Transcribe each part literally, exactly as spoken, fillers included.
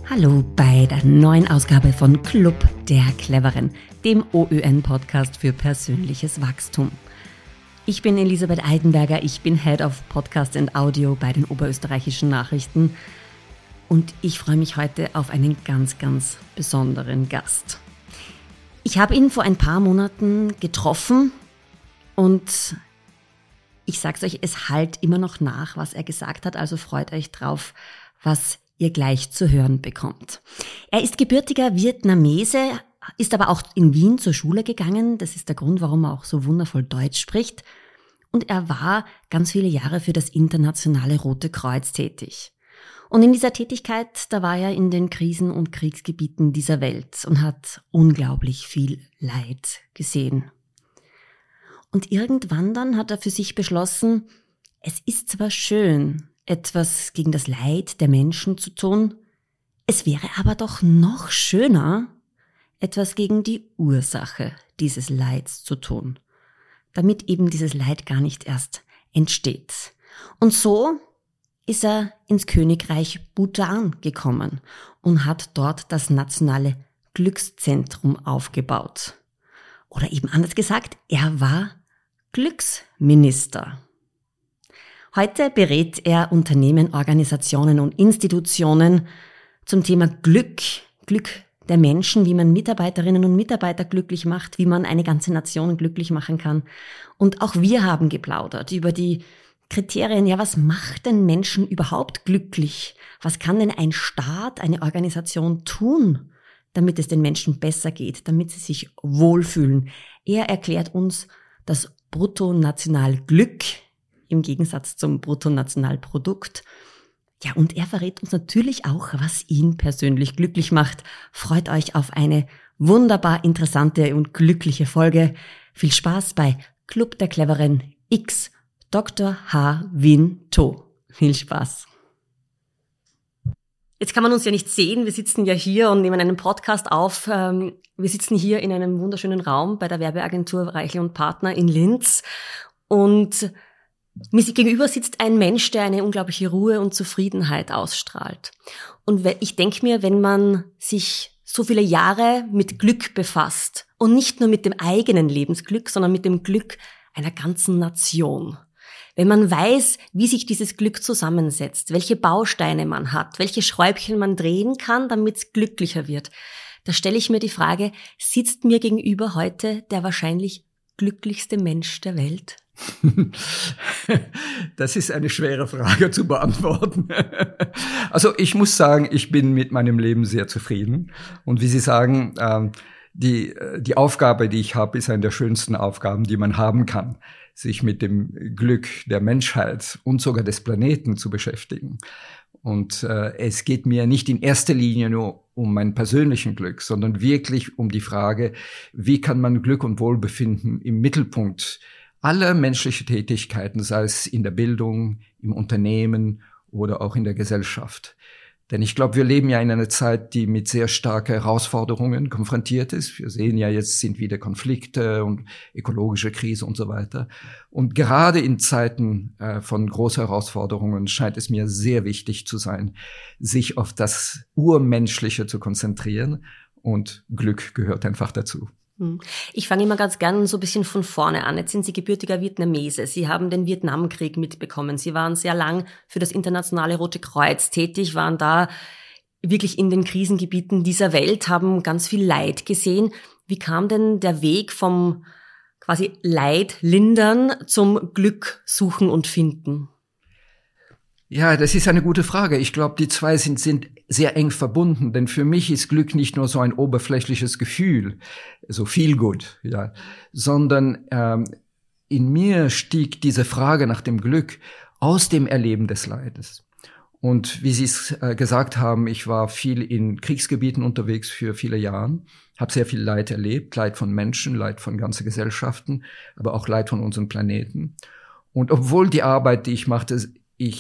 Hallo bei der neuen Ausgabe von Club der Cleveren, dem O Ö N-Podcast für persönliches Wachstum. Ich bin Elisabeth Eidenberger, ich bin Head of Podcast and Audio bei den Oberösterreichischen Nachrichten und ich freue mich heute auf einen ganz, ganz besonderen Gast. Ich habe ihn vor ein paar Monaten getroffen und ich sag's euch, es hallt immer noch nach, was er gesagt hat, also freut euch drauf, was ihr gleich zu hören bekommt. Er ist gebürtiger Vietnamese, ist aber auch in Wien zur Schule gegangen. Das ist der Grund, warum er auch so wundervoll Deutsch spricht. Und er war ganz viele Jahre für das Internationale Rote Kreuz tätig. Und in dieser Tätigkeit, da war er in den Krisen- und Kriegsgebieten dieser Welt und hat unglaublich viel Leid gesehen. Und irgendwann dann hat er für sich beschlossen, es ist zwar schön, etwas gegen das Leid der Menschen zu tun, es wäre aber doch noch schöner, etwas gegen die Ursache dieses Leids zu tun, damit eben dieses Leid gar nicht erst entsteht. Und so ist er ins Königreich Bhutan gekommen und hat dort das nationale Glückszentrum aufgebaut. Oder eben anders gesagt, er war Glücksminister. Heute berät er Unternehmen, Organisationen und Institutionen zum Thema Glück, Glück der Menschen, wie man Mitarbeiterinnen und Mitarbeiter glücklich macht, wie man eine ganze Nation glücklich machen kann. Und auch wir haben geplaudert über die Kriterien, ja, was macht denn Menschen überhaupt glücklich? Was kann denn ein Staat, eine Organisation tun, damit es den Menschen besser geht, damit sie sich wohlfühlen? Er erklärt uns das Bruttonationalglück im Gegensatz zum Bruttonationalprodukt. Ja, und er verrät uns natürlich auch, was ihn persönlich glücklich macht. Freut euch auf eine wunderbar interessante und glückliche Folge. Viel Spaß bei Club der Cleveren X Doktor H. Win To. Viel Spaß. Jetzt kann man uns ja nicht sehen, wir sitzen ja hier und nehmen einen Podcast auf. Wir sitzen hier in einem wunderschönen Raum bei der Werbeagentur Reichel und Partner in Linz und mir gegenüber sitzt ein Mensch, der eine unglaubliche Ruhe und Zufriedenheit ausstrahlt. Und ich denke mir, wenn man sich so viele Jahre mit Glück befasst und nicht nur mit dem eigenen Lebensglück, sondern mit dem Glück einer ganzen Nation. Wenn man weiß, wie sich dieses Glück zusammensetzt, welche Bausteine man hat, welche Schräubchen man drehen kann, damit es glücklicher wird, da stelle ich mir die Frage, sitzt mir gegenüber heute der wahrscheinlich glücklichste Mensch der Welt? Das ist eine schwere Frage zu beantworten. Also ich muss sagen, ich bin mit meinem Leben sehr zufrieden. Und wie Sie sagen, die, die Aufgabe, die ich habe, ist eine der schönsten Aufgaben, die man haben kann, sich mit dem Glück der Menschheit und sogar des Planeten zu beschäftigen. Und äh, es geht mir nicht in erster Linie nur um mein persönlichen Glück, sondern wirklich um die Frage, wie kann man Glück und Wohlbefinden im Mittelpunkt aller menschlichen Tätigkeiten, sei es in der Bildung, im Unternehmen oder auch in der Gesellschaft. Denn ich glaube, wir leben ja in einer Zeit, die mit sehr starken Herausforderungen konfrontiert ist. Wir sehen ja, jetzt sind wieder Konflikte und ökologische Krise und so weiter. Und gerade in Zeiten äh, von großen Herausforderungen scheint es mir sehr wichtig zu sein, sich auf das Urmenschliche zu konzentrieren. Und Glück gehört einfach dazu. Ich fange immer ganz gern so ein bisschen von vorne an. Jetzt sind Sie gebürtiger Vietnamese. Sie haben den Vietnamkrieg mitbekommen. Sie waren sehr lang für das Internationale Rote Kreuz tätig, waren da wirklich in den Krisengebieten dieser Welt, haben ganz viel Leid gesehen. Wie kam denn der Weg vom quasi Leid lindern zum Glück suchen und finden? Ja, das ist eine gute Frage. Ich glaube, die zwei sind, sind sehr eng verbunden, denn für mich ist Glück nicht nur so ein oberflächliches Gefühl, so feel good, ja, sondern ähm, in mir stieg diese Frage nach dem Glück aus dem Erleben des Leides. Und wie Sie es äh, gesagt haben, ich war viel in Kriegsgebieten unterwegs für viele Jahre, habe sehr viel Leid erlebt, Leid von Menschen, Leid von ganzen Gesellschaften, aber auch Leid von unserem Planeten. Und obwohl die Arbeit, die ich machte, ich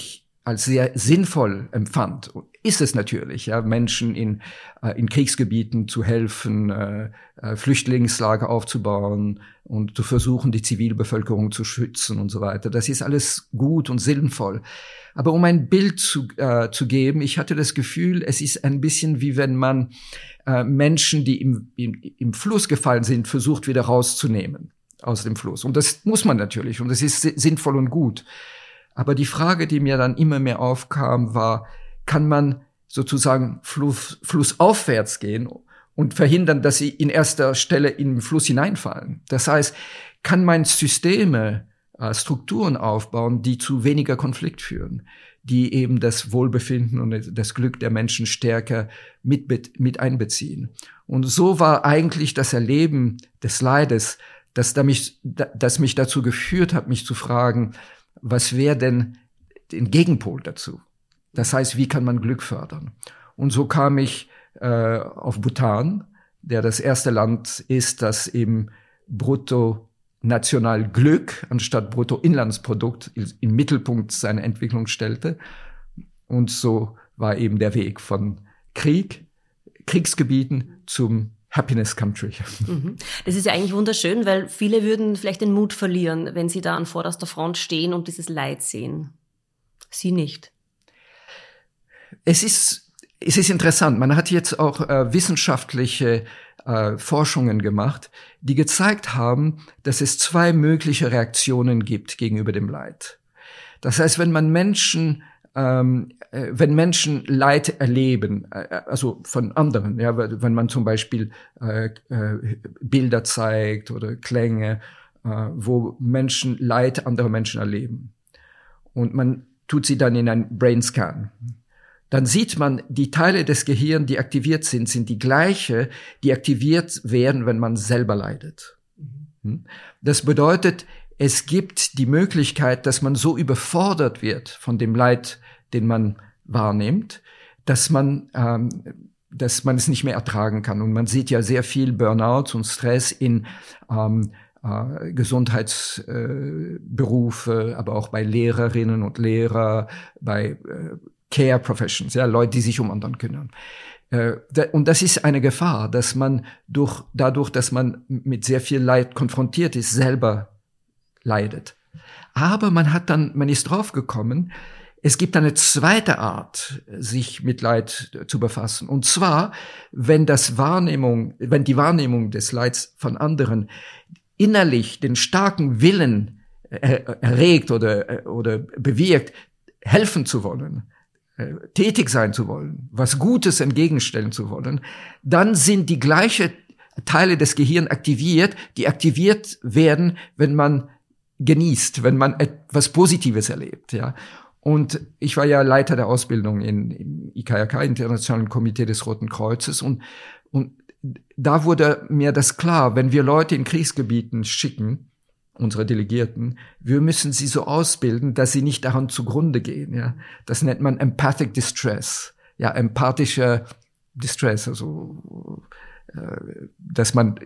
als sehr sinnvoll empfand. Ist es natürlich, ja, Menschen in, äh, in Kriegsgebieten zu helfen, äh, äh, Flüchtlingslager aufzubauen und zu versuchen, die Zivilbevölkerung zu schützen und so weiter. Das ist alles gut und sinnvoll. Aber um ein Bild zu, äh, zu geben, ich hatte das Gefühl, es ist ein bisschen wie wenn man äh, Menschen, die im, im, im Fluss gefallen sind, versucht wieder rauszunehmen aus dem Fluss. Und das muss man natürlich und das ist sinnvoll und gut. Aber die Frage, die mir dann immer mehr aufkam, war, kann man sozusagen Fluss, flussaufwärts gehen und verhindern, dass sie in erster Stelle in den Fluss hineinfallen? Das heißt, kann man Systeme, äh, Strukturen aufbauen, die zu weniger Konflikt führen, die eben das Wohlbefinden und das Glück der Menschen stärker mit, mit einbeziehen? Und so war eigentlich das Erleben des Leides, das, da mich, das mich dazu geführt hat, mich zu fragen, was wäre denn den Gegenpol dazu? Das heißt, wie kann man Glück fördern? Und so kam ich äh, auf Bhutan, der das erste Land ist, das eben Bruttonationalglück anstatt Bruttoinlandsprodukt im Mittelpunkt seiner Entwicklung stellte. Und so war eben der Weg von Krieg, Kriegsgebieten zum Happiness Country. Das ist ja eigentlich wunderschön, weil viele würden vielleicht den Mut verlieren, wenn sie da an vorderster Front stehen und dieses Leid sehen. Sie nicht. Es ist, es ist interessant. Man hat jetzt auch äh, wissenschaftliche äh, Forschungen gemacht, die gezeigt haben, dass es zwei mögliche Reaktionen gibt gegenüber dem Leid. Das heißt, wenn man Menschen Ähm, äh, wenn Menschen Leid erleben, äh, also von anderen, ja, wenn man zum Beispiel äh, äh, Bilder zeigt oder Klänge, äh, wo Menschen Leid anderer Menschen erleben und man tut sie dann in einen Brainscan, dann sieht man, die Teile des Gehirns, die aktiviert sind, sind die gleiche, die aktiviert werden, wenn man selber leidet. Mhm. Das bedeutet, es gibt die Möglichkeit, dass man so überfordert wird von dem Leid, den man wahrnimmt, dass man, ähm, dass man es nicht mehr ertragen kann. Und man sieht ja sehr viel Burnout und Stress in ähm, äh, Gesundheitsberufe, äh, aber auch bei Lehrerinnen und Lehrer, bei äh, Care Professions, ja, Leute, die sich um anderen kümmern. Äh, da, und das ist eine Gefahr, dass man durch, dadurch, dass man mit sehr viel Leid konfrontiert ist, selber leidet. Aber man hat dann, man ist draufgekommen, es gibt eine zweite Art, sich mit Leid zu befassen. Und zwar, wenn das Wahrnehmung, wenn die Wahrnehmung des Leids von anderen innerlich den starken Willen erregt oder, oder bewirkt, helfen zu wollen, tätig sein zu wollen, was Gutes entgegenstellen zu wollen, dann sind die gleichen Teile des Gehirns aktiviert, die aktiviert werden, wenn man genießt, wenn man etwas Positives erlebt, ja. Und ich war ja Leiter der Ausbildung in, im I K R K, Internationalen Komitee des Roten Kreuzes, und, und da wurde mir das klar, wenn wir Leute in Kriegsgebieten schicken, unsere Delegierten, wir müssen sie so ausbilden, dass sie nicht daran zugrunde gehen, ja. Das nennt man Empathic Distress, ja, empathischer Distress, also, äh, dass man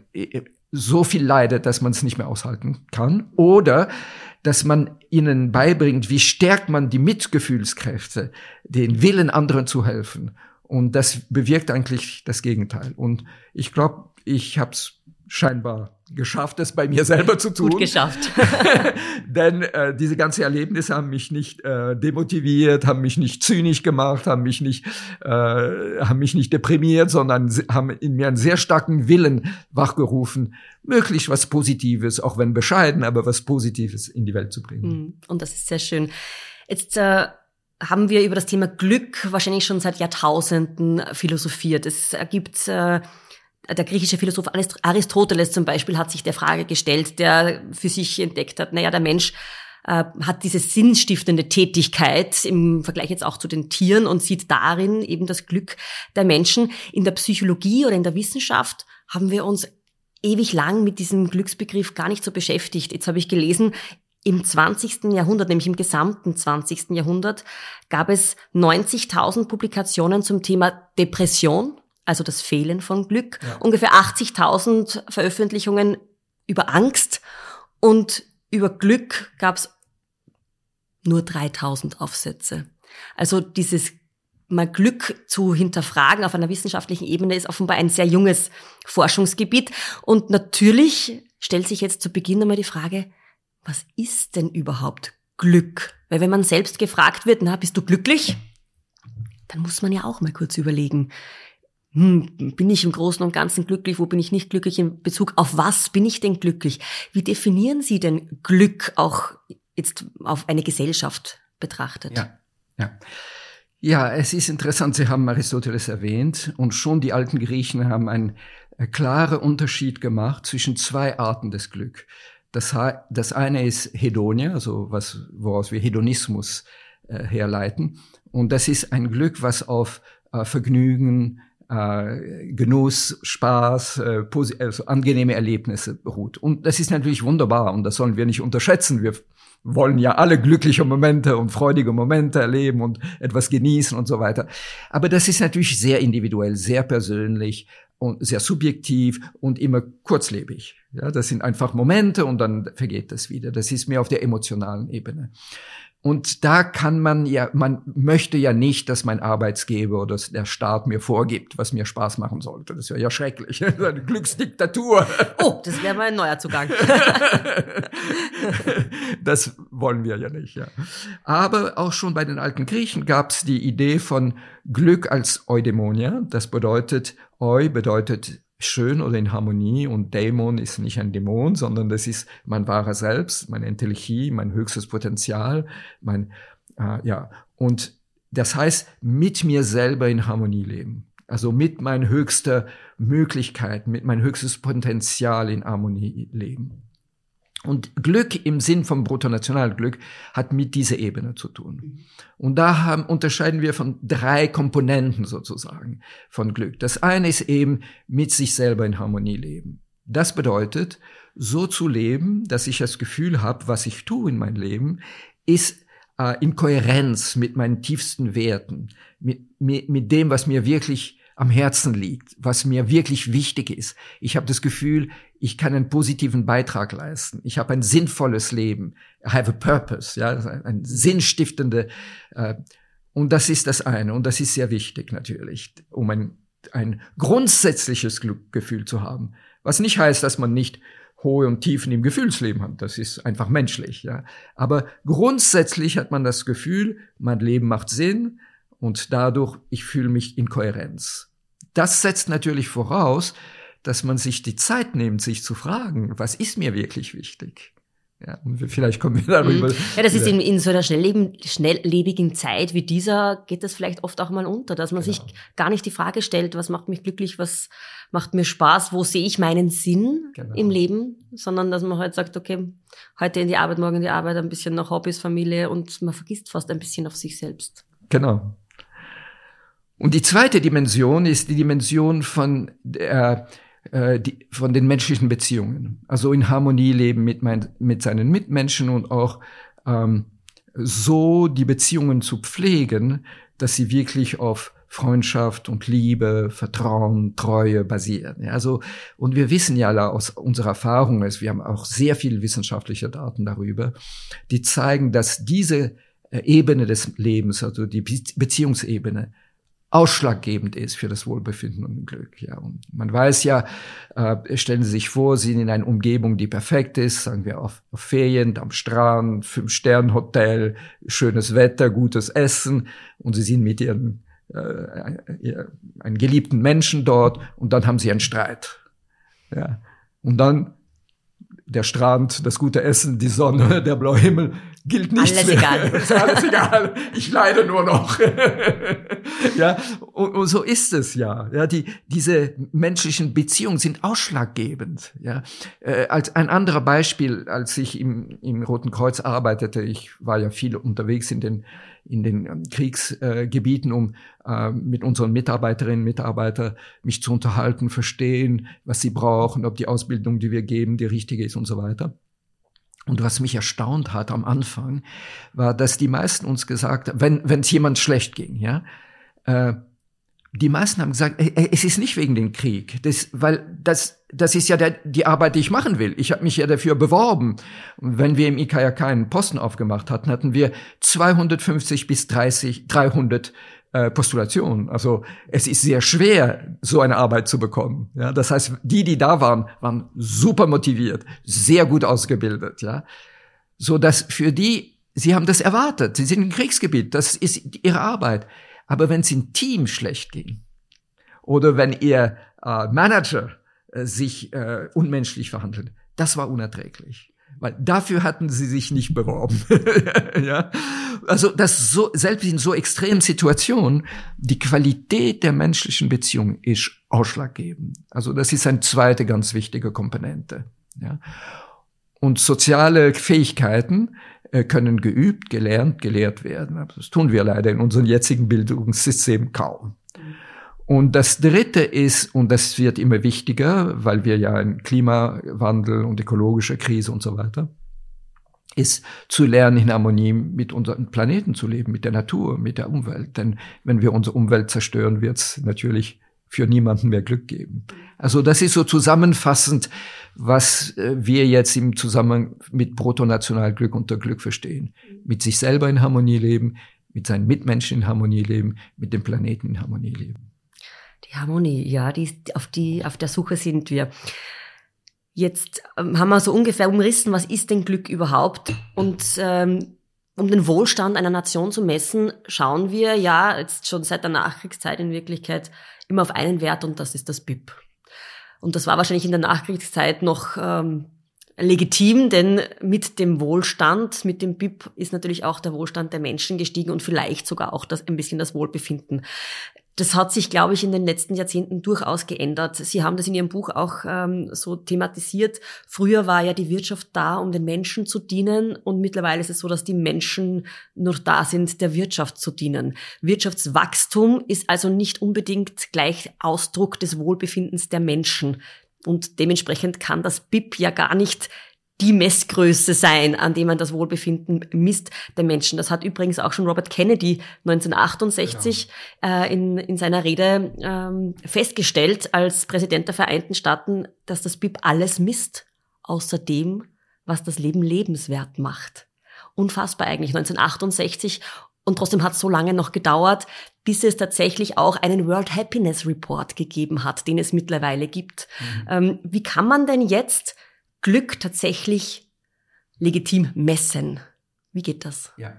so viel leidet, dass man es nicht mehr aushalten kann, oder dass man ihnen beibringt, wie stärkt man die Mitgefühlskräfte, den Willen, anderen zu helfen. Und das bewirkt eigentlich das Gegenteil. Und ich glaube, ich habe es scheinbar geschafft, es bei mir selber zu tun. Gut geschafft. Denn äh, diese ganzen Erlebnisse haben mich nicht äh, demotiviert, haben mich nicht zynisch gemacht, haben mich nicht, äh, haben mich nicht deprimiert, sondern haben in mir einen sehr starken Willen wachgerufen, möglichst was Positives, auch wenn bescheiden, aber was Positives in die Welt zu bringen. Und das ist sehr schön. Jetzt äh, haben wir über das Thema Glück wahrscheinlich schon seit Jahrtausenden philosophiert. Es gibt äh, Der griechische Philosoph Aristoteles zum Beispiel hat sich der Frage gestellt, der für sich entdeckt hat, naja, der Mensch äh, hat diese sinnstiftende Tätigkeit im Vergleich jetzt auch zu den Tieren und sieht darin eben das Glück der Menschen. In der Psychologie oder in der Wissenschaft haben wir uns ewig lang mit diesem Glücksbegriff gar nicht so beschäftigt. Jetzt habe ich gelesen, im zwanzigsten Jahrhundert, nämlich im gesamten zwanzigsten Jahrhundert, gab es neunzigtausend Publikationen zum Thema Depression, also das Fehlen von Glück, ja. Ungefähr achtzigtausend Veröffentlichungen über Angst und über Glück gab es nur dreitausend Aufsätze. Also dieses mal Glück zu hinterfragen auf einer wissenschaftlichen Ebene ist offenbar ein sehr junges Forschungsgebiet. Und natürlich stellt sich jetzt zu Beginn einmal die Frage, was ist denn überhaupt Glück? Weil wenn man selbst gefragt wird, na, bist du glücklich? Dann muss man ja auch mal kurz überlegen, hm, bin ich im Großen und Ganzen glücklich? Wo bin ich nicht glücklich? In Bezug auf was bin ich denn glücklich? Wie definieren Sie denn Glück auch jetzt auf eine Gesellschaft betrachtet? Ja, ja. Ja, es ist interessant, Sie haben Aristoteles erwähnt und schon die alten Griechen haben einen äh, klaren Unterschied gemacht zwischen zwei Arten des Glück. Das, das eine ist Hedonia, also was, woraus wir Hedonismus äh, herleiten. Und das ist ein Glück, was auf äh, Vergnügen, äh, Genuss, Spaß, äh, also angenehme Erlebnisse beruht. Und das ist natürlich wunderbar und das sollen wir nicht unterschätzen. Wir wollen ja alle glückliche Momente und freudige Momente erleben und etwas genießen und so weiter. Aber das ist natürlich sehr individuell, sehr persönlich und sehr subjektiv und immer kurzlebig. Ja, das sind einfach Momente und dann vergeht das wieder. Das ist mehr auf der emotionalen Ebene. Und da kann man ja, man möchte ja nicht, dass mein Arbeitsgeber oder der Staat mir vorgibt, was mir Spaß machen sollte. Das wäre ja schrecklich. Eine Glücksdiktatur. Oh, das wäre mal ein neuer Zugang. Das wollen wir ja nicht, ja. Aber auch schon bei den alten Griechen gab es die Idee von Glück als Eudaimonia. Das bedeutet, Eu bedeutet schön oder in Harmonie und Dämon ist nicht ein Dämon, sondern das ist mein wahrer Selbst, meine Entelechie, mein höchstes Potenzial, mein, äh, ja. Und das heißt, mit mir selber in Harmonie leben. Also mit meinen höchsten Möglichkeiten, mit meinem höchstes Potenzial in Harmonie leben. Und Glück im Sinn vom Bruttonationalglück hat mit dieser Ebene zu tun. Und da haben, unterscheiden wir von drei Komponenten sozusagen von Glück. Das eine ist eben mit sich selber in Harmonie leben. Das bedeutet, so zu leben, dass ich das Gefühl habe, was ich tue in meinem Leben, ist äh, in Kohärenz mit meinen tiefsten Werten, mit, mit, mit dem, was mir wirklich am Herzen liegt, was mir wirklich wichtig ist. Ich habe das Gefühl, ich kann einen positiven Beitrag leisten. Ich habe ein sinnvolles Leben. I have a purpose, ja, ein sinnstiftende. Äh, und das ist das eine. Und das ist sehr wichtig natürlich, um ein, ein grundsätzliches Glückgefühl zu haben. Was nicht heißt, dass man nicht hohe und Tiefen im Gefühlsleben hat. Das ist einfach menschlich, ja. Aber grundsätzlich hat man das Gefühl, mein Leben macht Sinn. Und dadurch, ich fühle mich in Kohärenz. Das setzt natürlich voraus, dass man sich die Zeit nimmt, sich zu fragen, was ist mir wirklich wichtig? Ja, und vielleicht kommen wir darüber. Ja, das ist in, in so einer schnellleben, schnelllebigen Zeit wie dieser, geht das vielleicht oft auch mal unter, dass man genau. sich gar nicht die Frage stellt, was macht mich glücklich, was macht mir Spaß, wo sehe ich meinen Sinn genau. im Leben, sondern dass man halt sagt, okay, heute in die Arbeit, morgen in die Arbeit, ein bisschen noch Hobbys, Familie und man vergisst fast ein bisschen auf sich selbst. Genau. Und die zweite Dimension ist die Dimension von, äh, äh, die, von den menschlichen Beziehungen. Also in Harmonie leben mit, mein, mit seinen Mitmenschen und auch ähm, so die Beziehungen zu pflegen, dass sie wirklich auf Freundschaft und Liebe, Vertrauen, Treue basieren. Ja, also, und wir wissen ja aus unserer Erfahrung, wir haben auch sehr viele wissenschaftliche Daten darüber, die zeigen, dass diese Ebene des Lebens, also die Beziehungsebene, ausschlaggebend ist für das Wohlbefinden und Glück. Ja, und man weiß ja, äh, stellen Sie sich vor, Sie sind in einer Umgebung, die perfekt ist, sagen wir auf, auf Ferien, am Strand, Fünf-Sterne-Hotel, schönes Wetter, gutes Essen und Sie sind mit Ihren äh, ihr, einen geliebten Menschen dort und dann haben Sie einen Streit. Ja, und dann der Strand, das gute Essen, die Sonne, der blaue Himmel, gilt nichts alles mehr. Egal. Ist alles egal. Ich leide nur noch. Ja, und, und so ist es ja. Ja, die, diese menschlichen Beziehungen sind ausschlaggebend. Ja, äh, als ein anderer Beispiel, als ich im, im Roten Kreuz arbeitete, ich war ja viel unterwegs in den, in den Kriegsgebieten, äh, um äh, mit unseren Mitarbeiterinnen und Mitarbeitern mich zu unterhalten, verstehen, was sie brauchen, ob die Ausbildung, die wir geben, die richtige ist und so weiter. Und was mich erstaunt hat am Anfang, war, dass die meisten uns gesagt haben, wenn wenn es jemand schlecht ging, ja, äh, Die meisten haben gesagt, es ist nicht wegen dem Krieg, das, weil das, das ist ja der, die Arbeit, die ich machen will. Ich habe mich ja dafür beworben. Und wenn wir im I K I K einen Posten aufgemacht hatten, hatten wir zweihundertfünfzig bis dreißig, dreihundert äh, Postulationen. Also es ist sehr schwer, so eine Arbeit zu bekommen. Ja, das heißt, die, die da waren, waren super motiviert, sehr gut ausgebildet. Ja, so dass für die, sie haben das erwartet. Sie sind im Kriegsgebiet. Das ist ihre Arbeit. Aber wenn es im Team schlecht ging oder wenn ihr äh, Manager äh, sich äh, unmenschlich verhandelt, das war unerträglich, weil dafür hatten sie sich nicht beworben. Ja, also das so selbst in so extremen Situationen die Qualität der menschlichen Beziehung ist ausschlaggebend. Also das ist eine zweite ganz wichtige Komponente. Ja, und soziale Fähigkeiten können geübt, gelernt, gelehrt werden. Das tun wir leider in unserem jetzigen Bildungssystem kaum. Und das Dritte ist, und das wird immer wichtiger, weil wir ja einen Klimawandel und ökologische Krise und so weiter, ist zu lernen, in Harmonie mit unserem Planeten zu leben, mit der Natur, mit der Umwelt. Denn wenn wir unsere Umwelt zerstören, wird es natürlich für niemanden mehr Glück geben. Also das ist so zusammenfassend, was wir jetzt im Zusammenhang mit Bruttonationalglück unter Glück verstehen. Mit sich selber in Harmonie leben, mit seinen Mitmenschen in Harmonie leben, mit dem Planeten in Harmonie leben. Die Harmonie, ja, die, auf die, auf der Suche sind wir. Jetzt ähm, haben wir so ungefähr umrissen, was ist denn Glück überhaupt? Und ähm, um den Wohlstand einer Nation zu messen, schauen wir ja jetzt schon seit der Nachkriegszeit in Wirklichkeit immer auf einen Wert, und das ist das B I P. Und das war wahrscheinlich in der Nachkriegszeit noch ähm, legitim, denn mit dem Wohlstand, mit dem B I P ist natürlich auch der Wohlstand der Menschen gestiegen und vielleicht sogar auch das, ein bisschen das Wohlbefinden. Das hat sich, glaube ich, in den letzten Jahrzehnten durchaus geändert. Sie haben das in Ihrem Buch auch ähm, so thematisiert. Früher war ja die Wirtschaft da, um den Menschen zu dienen, und mittlerweile ist es so, dass die Menschen nur da sind, der Wirtschaft zu dienen. Wirtschaftswachstum ist also nicht unbedingt gleich Ausdruck des Wohlbefindens der Menschen. Und dementsprechend kann das B I P ja gar nicht die Messgröße sein, an dem man das Wohlbefinden misst der Menschen. Das hat übrigens auch schon Robert Kennedy neunzehnhundertachtundsechzig genau. äh, in, in seiner Rede ähm, festgestellt als Präsident der Vereinten Staaten, dass das B I P alles misst, außer dem, was das Leben lebenswert macht. Unfassbar eigentlich, neunzehnhundertachtundsechzig. Und trotzdem hat es so lange noch gedauert, bis es tatsächlich auch einen World Happiness Report gegeben hat, den es mittlerweile gibt. Mhm. Ähm, wie kann man denn jetzt Glück tatsächlich legitim messen? Wie geht das? Ja,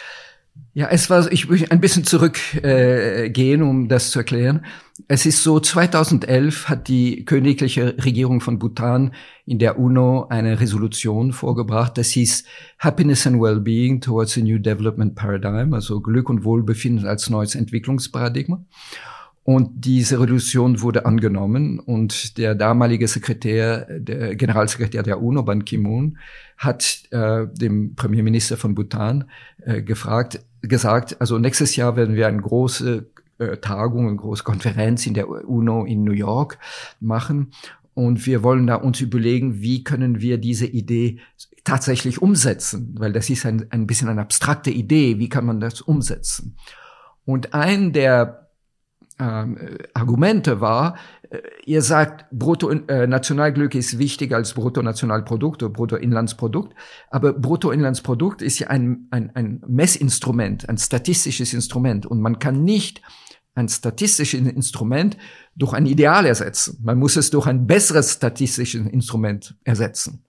ja, es war, ich will ein bisschen zurückgehen, äh, gehen, um das zu erklären. Es ist so, zweitausendelf hat die königliche Regierung von Bhutan in der UNO eine Resolution vorgebracht, das hieß Happiness and Wellbeing towards a New Development Paradigm, also Glück und Wohlbefinden als neues Entwicklungsparadigma. Und diese Resolution wurde angenommen, und der damalige Sekretär, der Generalsekretär der UNO, Ban Ki-moon, hat äh, dem Premierminister von Bhutan äh, gefragt, gesagt, also nächstes Jahr werden wir eine große äh, Tagung, eine große Konferenz in der UNO in New York machen, und wir wollen da uns überlegen, wie können wir diese Idee tatsächlich umsetzen, weil das ist ein, ein bisschen eine abstrakte Idee, wie kann man das umsetzen? Und ein der Ähm, Argumente war, äh, ihr sagt, Bruttonationalglück äh, ist wichtiger als Bruttonationalprodukt oder Bruttoinlandsprodukt, aber Bruttoinlandsprodukt ist ja ein, ein, ein Messinstrument, ein statistisches Instrument, und man kann nicht ein statistisches Instrument durch ein Ideal ersetzen. Man muss es durch ein besseres statistisches Instrument ersetzen.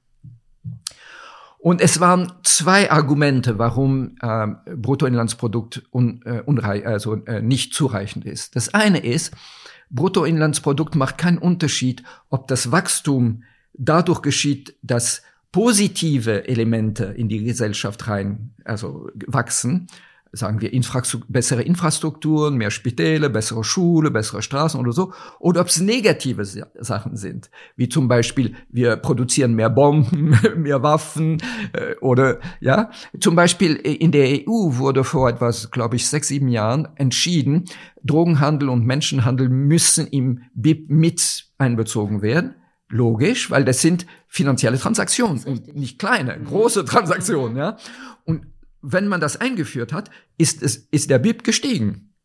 Und es waren zwei Argumente, warum äh, Bruttoinlandsprodukt un, äh, unreich, also äh, nicht zureichend ist. Das eine ist, Bruttoinlandsprodukt macht keinen Unterschied, ob das Wachstum dadurch geschieht, dass positive Elemente in die Gesellschaft rein, also wachsen, sagen wir Infrastruktur, bessere Infrastrukturen, mehr Spitäle, bessere Schule, bessere Straßen oder so, oder ob es negative Sachen sind, wie zum Beispiel wir produzieren mehr Bomben, mehr Waffen äh, oder ja, zum Beispiel in der E U wurde vor etwas, glaube ich, sechs, sieben Jahren entschieden, Drogenhandel und Menschenhandel müssen im B I P mit einbezogen werden. Logisch, weil das sind finanzielle Transaktionen und nicht kleine, große Transaktionen, ja. Und wenn man das eingeführt hat, ist es, ist der B I P gestiegen.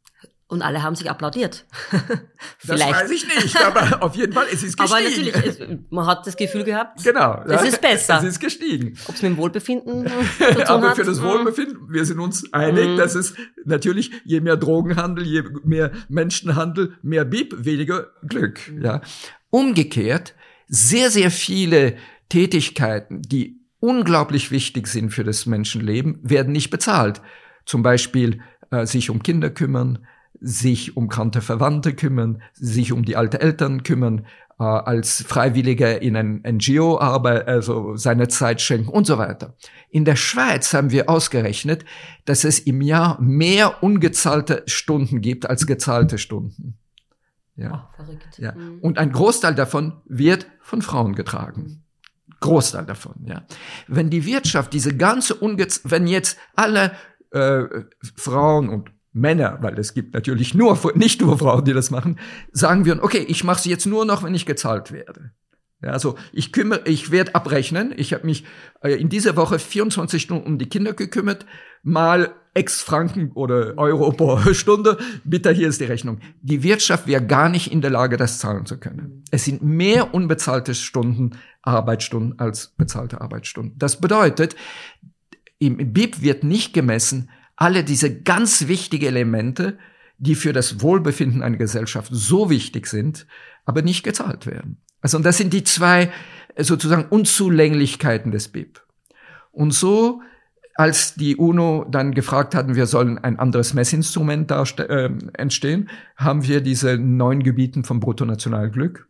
Und alle haben sich applaudiert. Das weiß ich nicht, aber auf jeden Fall, es ist gestiegen. Aber natürlich, es, man hat das Gefühl gehabt, genau, es ja, ist besser. Es ist gestiegen. Ob es mit dem Wohlbefinden zu tun Aber hat? für das Wohlbefinden, wir sind uns einig, mm. dass es natürlich, je mehr Drogenhandel, je mehr Menschenhandel, mehr B I P, weniger Glück. Mm. Ja. Umgekehrt, sehr, sehr viele Tätigkeiten, die unglaublich wichtig sind für das Menschenleben, werden nicht bezahlt. Zum Beispiel äh, sich um Kinder kümmern, sich um kranke Verwandte kümmern, sich um die alten Eltern kümmern, äh, als Freiwilliger in ein N G O arbeiten, also seine Zeit schenken und so weiter. In der Schweiz haben wir ausgerechnet, dass es im Jahr mehr ungezahlte Stunden gibt als gezahlte Stunden. Ja. Oh, verrückt. Ja. Mhm. Und ein Großteil davon wird von Frauen getragen. Großteil davon, ja. Wenn die Wirtschaft diese ganze Ungez wenn jetzt alle äh, Frauen und Männer, weil es gibt natürlich nur, nicht nur Frauen, die das machen, sagen wir, okay, ich mache es jetzt nur noch, wenn ich gezahlt werde. Ja, also ich kümmere, ich werde abrechnen. Ich habe mich äh, in dieser Woche vierundzwanzig Stunden um die Kinder gekümmert, mal X Franken oder Euro pro Stunde. Bitte, hier ist die Rechnung. Die Wirtschaft wäre gar nicht in der Lage, das zahlen zu können. Es sind mehr unbezahlte Stunden, Arbeitsstunden als bezahlte Arbeitsstunden. Das bedeutet, im B I P wird nicht gemessen, alle diese ganz wichtigen Elemente, die für das Wohlbefinden einer Gesellschaft so wichtig sind, aber nicht gezahlt werden. Also, und das sind die zwei sozusagen Unzulänglichkeiten des B I P. Und so, als die UNO dann gefragt hatten, wir sollen ein anderes Messinstrument darste- äh, entstehen, haben wir diese neun Gebieten vom Bruttonationalglück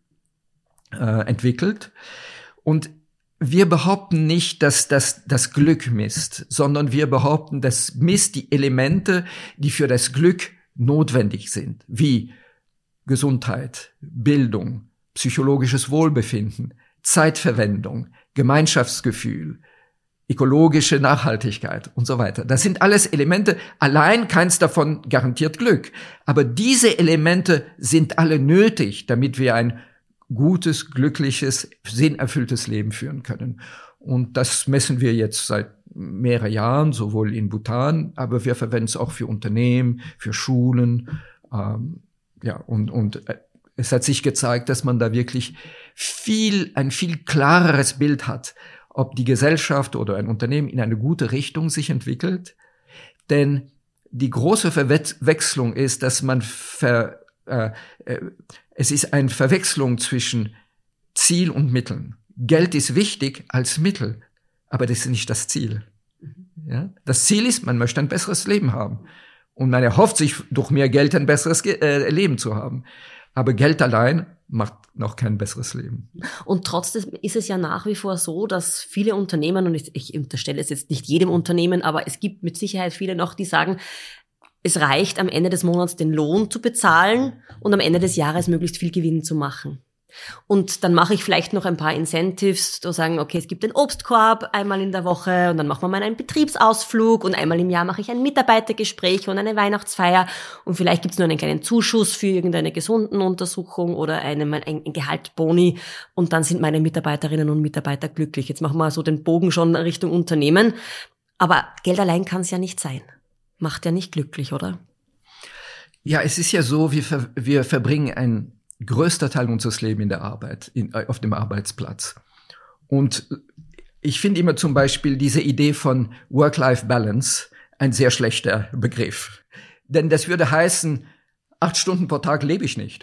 äh, entwickelt. Und wir behaupten nicht, dass das das Glück misst, sondern wir behaupten, das misst die Elemente, die für das Glück notwendig sind, wie Gesundheit, Bildung, psychologisches Wohlbefinden, Zeitverwendung, Gemeinschaftsgefühl, ökologische Nachhaltigkeit und so weiter. Das sind alles Elemente, allein keins davon garantiert Glück. Aber diese Elemente sind alle nötig, damit wir ein gutes, glückliches, sinnerfülltes Leben führen können. Und das messen wir jetzt seit mehreren Jahren, sowohl in Bhutan, aber wir verwenden es auch für Unternehmen, für Schulen. Ähm, ja, und, und es hat sich gezeigt, dass man da wirklich viel, ein viel klareres Bild hat, ob die Gesellschaft oder ein Unternehmen in eine gute Richtung sich entwickelt. Denn die große Verwechslung ist, dass man ver, äh, äh, es ist eine Verwechslung zwischen Ziel und Mitteln. Geld ist wichtig als Mittel, aber das ist nicht das Ziel. Ja? Das Ziel ist, man möchte ein besseres Leben haben. Und man erhofft sich, durch mehr Geld ein besseres Ge- äh, Leben zu haben. Aber Geld allein macht noch kein besseres Leben. Und trotzdem ist es ja nach wie vor so, dass viele Unternehmen, und ich, ich unterstelle es jetzt nicht jedem Unternehmen, aber es gibt mit Sicherheit viele noch, die sagen, es reicht am Ende des Monats den Lohn zu bezahlen und am Ende des Jahres möglichst viel Gewinn zu machen. Und dann mache ich vielleicht noch ein paar Incentives, zu sagen, okay, es gibt den Obstkorb einmal in der Woche und dann machen wir mal einen Betriebsausflug und einmal im Jahr mache ich ein Mitarbeitergespräch und eine Weihnachtsfeier und vielleicht gibt es nur einen kleinen Zuschuss für irgendeine Gesundenuntersuchung oder einen, ein Gehalt Boni und dann sind meine Mitarbeiterinnen und Mitarbeiter glücklich. Jetzt machen wir so den Bogen schon Richtung Unternehmen. Aber Geld allein kann es ja nicht sein. Macht ja nicht glücklich, oder? Ja, es ist ja so, wir, ver- wir verbringen ein größter Teil unseres Lebens in der Arbeit, in, auf dem Arbeitsplatz. Und ich finde immer zum Beispiel diese Idee von Work-Life-Balance ein sehr schlechter Begriff. Denn das würde heißen, acht Stunden pro Tag lebe ich nicht.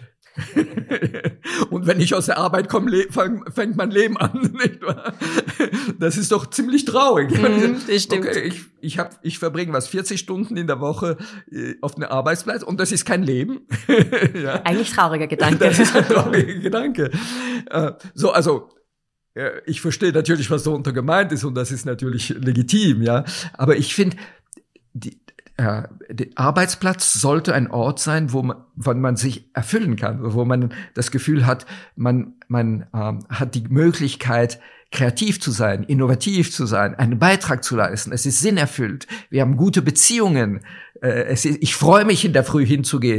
Und wenn ich aus der Arbeit komme, le- fang, fängt mein Leben an, nicht wahr? Das ist doch ziemlich traurig. Mm, das stimmt. Okay, ich, ich, hab, ich verbringe was vierzig Stunden in der Woche äh, auf einem Arbeitsplatz und das ist kein Leben. Ja. Eigentlich trauriger Gedanke. Das ist ein trauriger Gedanke. Äh, so, also äh, ich verstehe natürlich, was darunter gemeint ist und das ist natürlich legitim, ja. Aber ich finde, die Ja, der Arbeitsplatz sollte ein Ort sein, wo man, wo man sich erfüllen kann, wo man das Gefühl hat, man, man ähm, hat die Möglichkeit, kreativ zu sein, innovativ zu sein, einen Beitrag zu leisten. Es ist sinnerfüllt. Wir haben gute Beziehungen. Äh, es ist, ich freue mich, in der Früh hinzugehen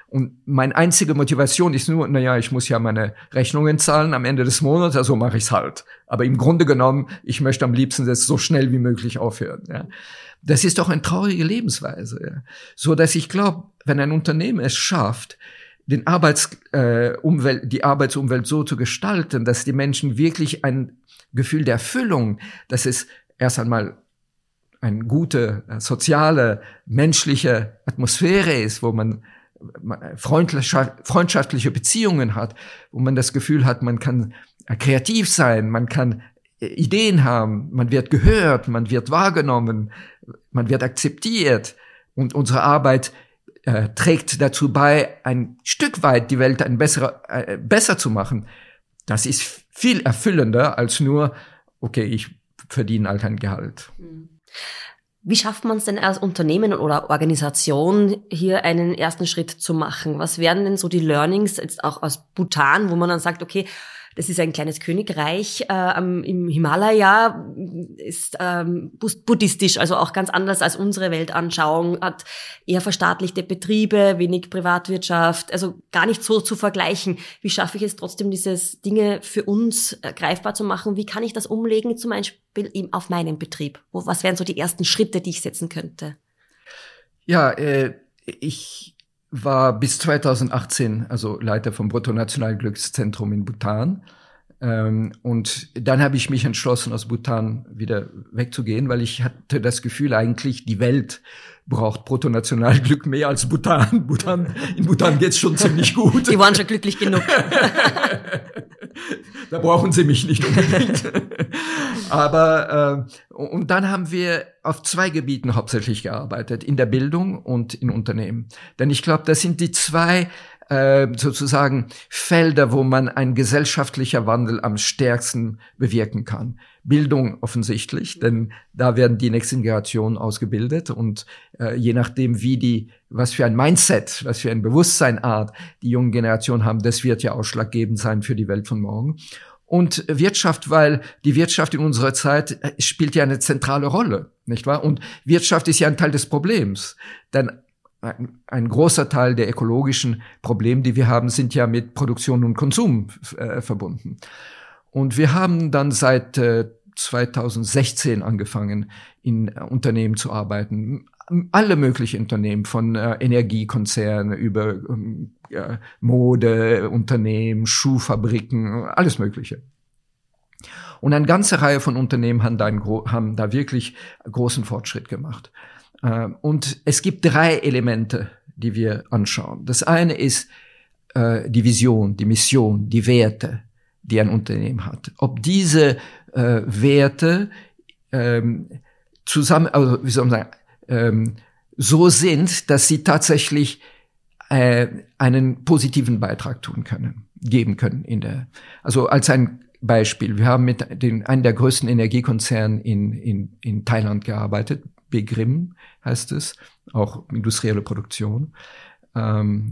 Und meine einzige Motivation ist nur, naja, ich muss ja meine Rechnungen zahlen am Ende des Monats, also mache ich's halt. Aber im Grunde genommen, ich möchte am liebsten das so schnell wie möglich aufhören. Ja. Das ist doch eine traurige Lebensweise. Ja. So dass ich glaube, wenn ein Unternehmen es schafft, den Arbeitsumwelt, äh, die Arbeitsumwelt so zu gestalten, dass die Menschen wirklich ein Gefühl der Erfüllung, dass es erst einmal eine gute, soziale, menschliche Atmosphäre ist, wo man freundschaftliche Beziehungen hat, wo man das Gefühl hat, man kann kreativ sein, man kann Ideen haben, man wird gehört, man wird wahrgenommen, man wird akzeptiert und unsere Arbeit äh, trägt dazu bei, ein Stück weit die Welt ein besserer, äh, besser zu machen. Das ist viel erfüllender als nur, okay, ich verdiene halt ein Gehalt. Wie schafft man es denn als Unternehmen oder Organisation, hier einen ersten Schritt zu machen? Was wären denn so die Learnings jetzt auch aus Bhutan, wo man dann sagt, okay, das ist ein kleines Königreich äh, im Himalaya, ist ähm, buddhistisch, also auch ganz anders als unsere Weltanschauung, hat eher verstaatlichte Betriebe, wenig Privatwirtschaft, also gar nicht so zu vergleichen. Wie schaffe ich es trotzdem, dieses Dinge für uns äh, greifbar zu machen? Wie kann ich das umlegen, zum Beispiel eben auf meinen Betrieb? Wo, was wären so die ersten Schritte, die ich setzen könnte? Ja, äh, ich war bis zweitausendachtzehn also Leiter vom Bruttonationalglückszentrum in Bhutan. Ähm, und dann habe ich mich entschlossen, aus Bhutan wieder wegzugehen, weil ich hatte das Gefühl, eigentlich die Welt braucht Bruttonationalglück mehr als Bhutan. Bhutan in Bhutan geht's schon ziemlich gut. Die waren schon glücklich genug. Da brauchen sie mich nicht unbedingt. Aber äh, und dann haben wir auf zwei Gebieten hauptsächlich gearbeitet, in der Bildung und in Unternehmen. Denn ich glaube, das sind die zwei äh, sozusagen Felder, wo man ein gesellschaftlicher Wandel am stärksten bewirken kann. Bildung offensichtlich, denn da werden die nächsten Generationen ausgebildet und äh, je nachdem, wie die, was für ein Mindset, was für ein Bewusstseinart die jungen Generationen haben, das wird ja ausschlaggebend sein für die Welt von morgen. Und Wirtschaft, weil die Wirtschaft in unserer Zeit spielt ja eine zentrale Rolle, nicht wahr? Und Wirtschaft ist ja ein Teil des Problems, denn ein, ein großer Teil der ökologischen Probleme, die wir haben, sind ja mit Produktion und Konsum äh, verbunden. Und wir haben dann seit äh, zweitausendsechzehn angefangen, in äh, Unternehmen zu arbeiten. Alle möglichen Unternehmen, von äh, Energiekonzernen über ähm, äh, Modeunternehmen, Schuhfabriken, alles Mögliche. Und eine ganze Reihe von Unternehmen haben da, einen, haben da wirklich großen Fortschritt gemacht. Äh, und es gibt drei Elemente, die wir anschauen. Das eine ist äh, die Vision, die Mission, die Werte, die ein Unternehmen hat. Ob diese äh, Werte ähm, zusammen, also wie soll man sagen, ähm, so sind, dass sie tatsächlich äh, einen positiven Beitrag tun können, geben können in der. Also als ein Beispiel: Wir haben mit den einem der größten Energiekonzernen in in in Thailand gearbeitet. Begrim heißt es, auch industrielle Produktion. Ähm,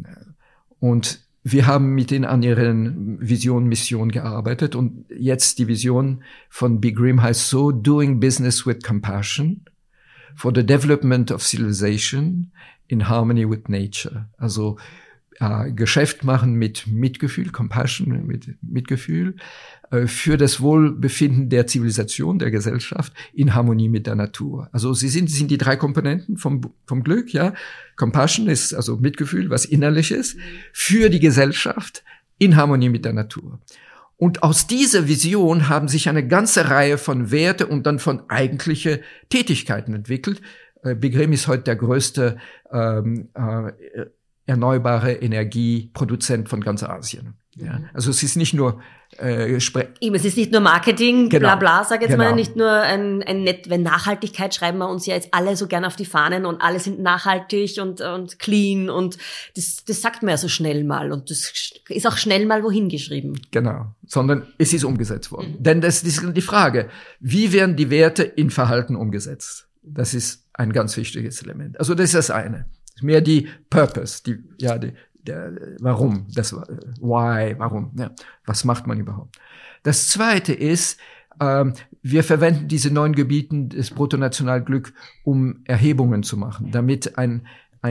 und wir haben mit denen an ihren Vision, Mission gearbeitet und jetzt die Vision von Begrim heißt so: Doing Business with Compassion for the Development of Civilization in Harmony with Nature. Also äh, Geschäft machen mit Mitgefühl, Compassion, mit Mitgefühl äh, für das Wohlbefinden der Zivilisation, der Gesellschaft in Harmonie mit der Natur. Also sie sind, sind die drei Komponenten vom, vom Glück, ja. Compassion ist also Mitgefühl, was innerlich ist, für die Gesellschaft in Harmonie mit der Natur. Und aus dieser Vision haben sich eine ganze Reihe von Werte und dann von eigentliche Tätigkeiten entwickelt. Äh, Begrim ist heute der größte ähm, äh, erneuerbare Energieproduzent von ganz Asien. Ja, also es ist nicht nur äh, Spre- Eben, es ist nicht nur Marketing, genau, bla bla, sag jetzt genau. mal, nicht nur ein, ein nett, wenn Nachhaltigkeit schreiben wir uns ja jetzt alle so gern auf die Fahnen und alle sind nachhaltig und und clean und das das sagt man ja so schnell mal und das ist auch schnell mal wohin geschrieben. Genau, sondern es ist umgesetzt worden. Mhm. Denn das ist die Frage, wie werden die Werte in Verhalten umgesetzt? Das ist ein ganz wichtiges Element. Also das ist das eine. Mehr die Purpose, die ja die Der, warum, das why, warum, ja, was macht man überhaupt? Das zweite ist, ähm, wir verwenden diese neuen Gebieten des Bruttonationalglück, um Erhebungen zu machen, damit ein, ein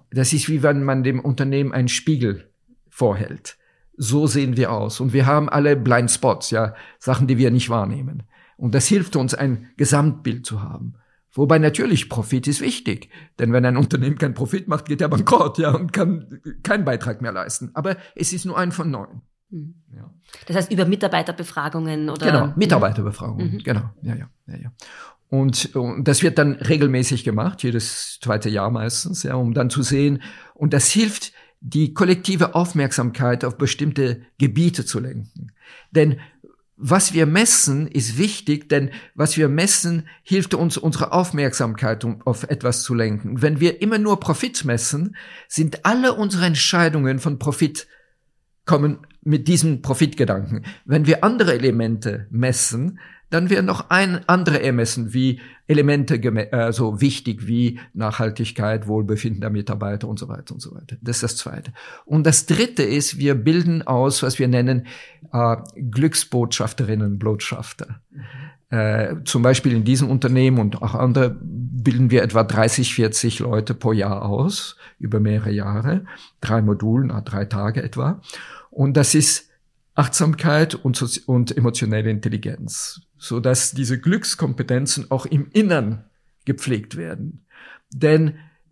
Das ist wie wenn man dem Unternehmen einen Spiegel vorhält. So sehen wir aus. Und wir haben alle Blind Spots, ja, Sachen, die wir nicht wahrnehmen. Und das hilft uns, ein Gesamtbild zu haben. Wobei natürlich Profit ist wichtig. Denn wenn ein Unternehmen keinen Profit macht, geht er bankrott, ja, und kann keinen Beitrag mehr leisten. Aber es ist nur ein von neun. Mhm. Ja. Das heißt, über Mitarbeiterbefragungen oder? Genau, Mitarbeiterbefragungen, mhm. genau, ja, ja, ja, ja. Und, und das wird dann regelmäßig gemacht, jedes zweite Jahr meistens, ja, um dann zu sehen. Und das hilft, die kollektive Aufmerksamkeit auf bestimmte Gebiete zu lenken. Denn was wir messen, ist wichtig, denn was wir messen, hilft uns, unsere Aufmerksamkeit um auf etwas zu lenken. Wenn wir immer nur Profit messen, sind alle unsere Entscheidungen von Profit kommen mit diesem Profitgedanken. Wenn wir andere Elemente messen, dann werden noch ein andere ermessen, wie Elemente äh, so wichtig wie Nachhaltigkeit, Wohlbefinden der Mitarbeiter und so weiter und so weiter. Das ist das Zweite. Und das Dritte ist, wir bilden aus, was wir nennen äh, Glücksbotschafterinnen, Botschafter. Mhm. Äh, zum Beispiel in diesem Unternehmen und auch andere bilden wir etwa dreißig, vierzig Leute pro Jahr aus, über mehrere Jahre, drei Modulen, drei Tage etwa. Und das ist Achtsamkeit und, und emotionelle Intelligenz, so dass diese Glückskompetenzen auch im Innern gepflegt werden. Denn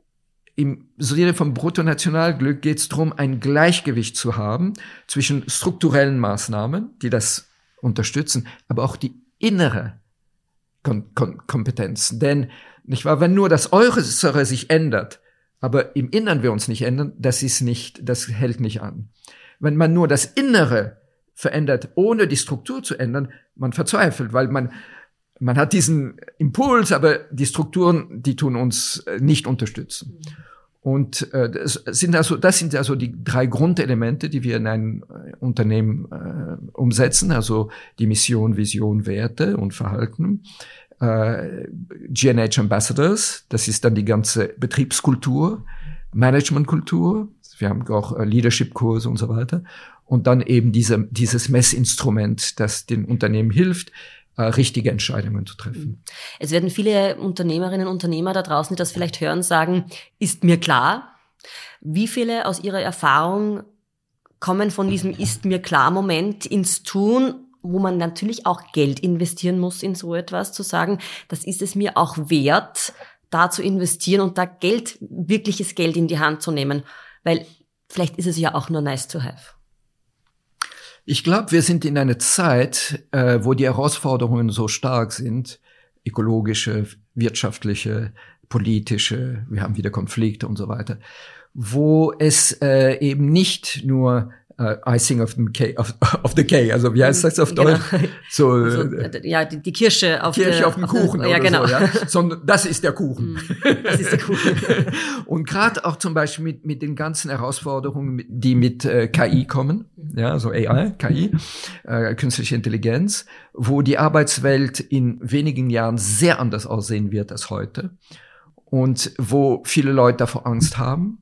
im Sinne vom Bruttonationalglück geht es darum, ein Gleichgewicht zu haben zwischen strukturellen Maßnahmen, die das unterstützen, aber auch die innere Kom- Kom- Kompetenz. Denn, nicht wahr, wenn nur das Äußere sich ändert, aber im Innern wir uns nicht ändern, das ist nicht, das hält nicht an. Wenn man nur das Innere verändert, ohne die Struktur zu ändern, man verzweifelt, weil man, man hat diesen Impuls, aber die Strukturen, die tun uns nicht unterstützen. Und äh, das sind also, das sind also die drei Grundelemente, die wir in ein Unternehmen äh, umsetzen, also die Mission, Vision, Werte und Verhalten. Äh, G N H Ambassadors, das ist dann die ganze Betriebskultur, Managementkultur, wir haben auch Leadership-Kurse und so weiter. Und dann eben diese, dieses Messinstrument, das den Unternehmen hilft, äh, richtige Entscheidungen zu treffen. Es werden viele Unternehmerinnen und Unternehmer da draußen, die das vielleicht hören, sagen, ist mir klar. Wie viele aus ihrer Erfahrung kommen von diesem ist mir klar Moment ins Tun, wo man natürlich auch Geld investieren muss in so etwas, zu sagen, das ist es mir auch wert, da zu investieren und da Geld, wirkliches Geld in die Hand zu nehmen. Weil vielleicht ist es ja auch nur nice to have. Ich glaube, wir sind in einer Zeit, äh, wo die Herausforderungen so stark sind, ökologische, wirtschaftliche, politische, wir haben wieder Konflikte und so weiter, wo es äh, eben nicht nur Uh, icing of the cake, of, of the cake, also wie heißt das auf Deutsch? Genau. So, also, ja, die, die Kirsche auf, Kirsche der, auf dem auf Kuchen der, oder ja, genau. so, ja. Sondern das ist der Kuchen. Das ist der Kuchen. Und gerade auch zum Beispiel mit, mit den ganzen Herausforderungen, die mit äh, K I kommen, ja, also A I, K I, äh, künstliche Intelligenz, wo die Arbeitswelt in wenigen Jahren sehr anders aussehen wird als heute und wo viele Leute davor Angst haben,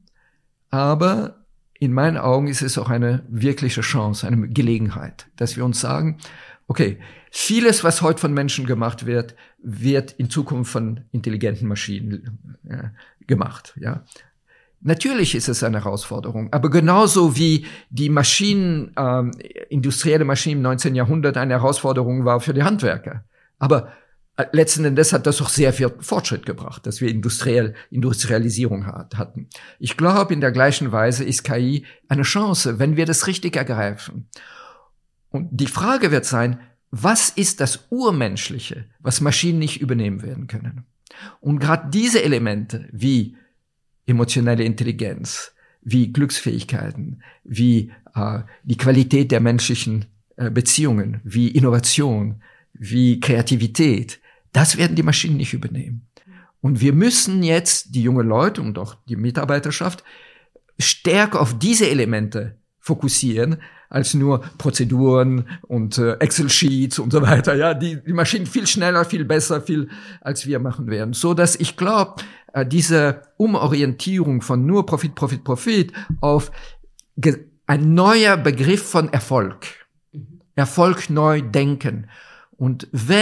aber in meinen Augen ist es auch eine wirkliche Chance, eine Gelegenheit, dass wir uns sagen, okay, vieles, was heute von Menschen gemacht wird, wird in Zukunft von intelligenten Maschinen ja, gemacht, ja. Natürlich ist es eine Herausforderung, aber genauso wie die Maschinen, ähm, industrielle Maschinen im neunzehnten Jahrhundert eine Herausforderung war für die Handwerker. Aber letzten Endes hat das auch sehr viel Fortschritt gebracht, dass wir industriell, Industrialisierung hat, hatten. Ich glaube, in der gleichen Weise ist K I eine Chance, wenn wir das richtig ergreifen. Und die Frage wird sein, was ist das Urmenschliche, was Maschinen nicht übernehmen werden können? Und gerade diese Elemente wie emotionelle Intelligenz, wie Glücksfähigkeiten, wie äh, die Qualität der menschlichen äh, Beziehungen, wie Innovation, wie Kreativität, das werden die Maschinen nicht übernehmen. Und wir müssen jetzt die jungen Leute und auch die Mitarbeiterschaft stärker auf diese Elemente fokussieren, als nur Prozeduren und äh, Excel-Sheets und so weiter. Ja, die, die Maschinen viel schneller, viel besser, viel als wir machen werden. So dass ich glaube, äh, diese Umorientierung von nur Profit, Profit, Profit auf ge- ein neuer Begriff von Erfolg. Erfolg neu denken. Und wenn